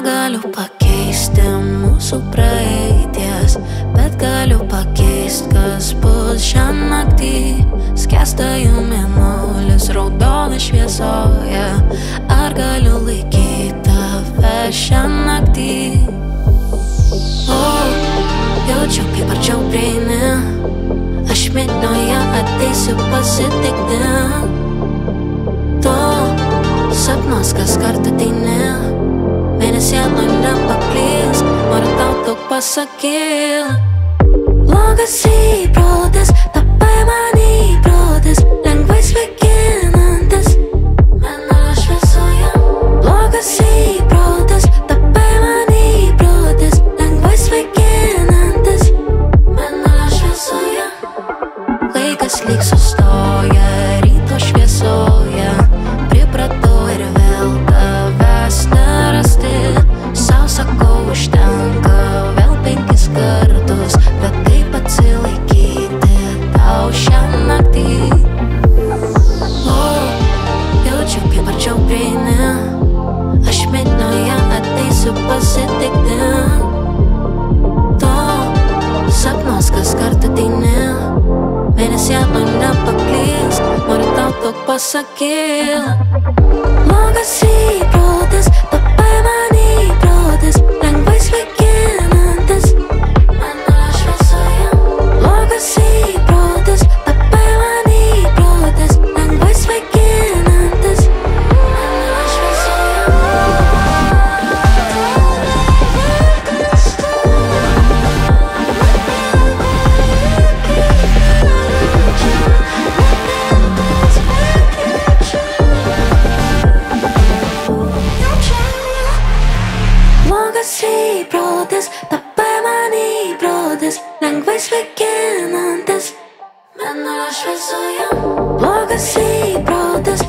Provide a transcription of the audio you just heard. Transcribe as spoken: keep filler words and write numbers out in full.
Negaliu pakeisti mūsų praeities, bet galiu pakeist, kas bus šią naktį. Skęsta jų mėnulis raudonai šviesoje. Ar galiu laikyti tave šią naktį? O, jaučiu, kaip arčiau prieini. Aš midnoje ateisiu pasitikti. Tu sapnuos kas kart ateini. Mėnesienoj nepaklys, noriu tau daug pasakyt. Blogas įprotis, tapai man įprotis, lengvai svaiginantis mėnulio šviesoje. Blogas įprotis, tapai man įprotis, lengvai svaiginantis mėnulio šviesoje. Laikas lyg sustoja ryto šviesoje. Pripratau ir vėl tavęs nerasti. Sau sakau užtenka vėl penkis kartus, bet kaip atsilaikyti tau šią naktį? O, jaučiu, kaip arčiau prieini. Aš midnoje ateisiu pasitikti. Tu sapnuos kas kart ateini. Mėnesienoj nepaklys, noriu tau daug pasakyt. Blogas įprotis, tapai man įprotis, lengvai svaiginantis mėnulio šviesoje. Blogas įprotis, tapai man įprotis, lengvai svaiginantis mėnulio šviesoje. Blogas įprotis, tapai man įprotis, lengvai svaiginantis mėnulio šviesoje. Blogas įprotis,